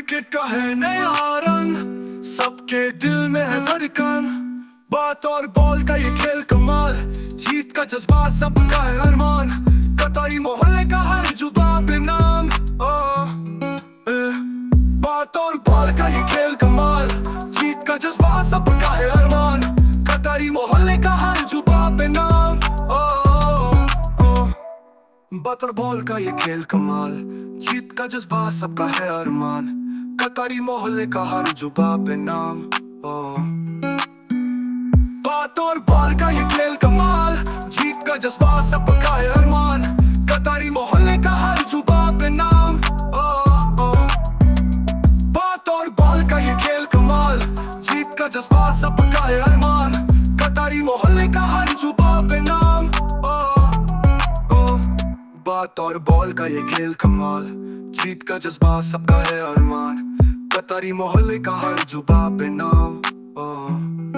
Cricket का है नया रंग, सबके दिल में है धड़कन। बात और बॉल का ये खेल कमाल, जीत का जज्बा सबका है अरमान। कतारी मोहल्ले का हर जुबा पे नाम। बात और बॉल का ये खेल कमाल, जीत का जज्बा सबका है अरमान। कतारी मोहल्ले का हर जुबा पे नाम। बात और बॉल का ये खेल कमाल, जीत का जज्बा सबका है अरमान। कतारी मोहल्ले का हर जुबा पे नाम। बात और बॉल का ये खेल कमाल, जीत का जज्बा सबका है अरमान। कतारी मोहल्ले का हर जुबा पे नाम। बात और बॉल का ये खेल कमाल, जीत का जज्बा सबका है अरमान। कतारी मोहल्ले का हर जुबा पे नाम। बात और बॉल का ये खेल कमाल, जीत का जज्बा सबका है अरमान। कतारी मोहल्ले का हर जुबा पे नाम।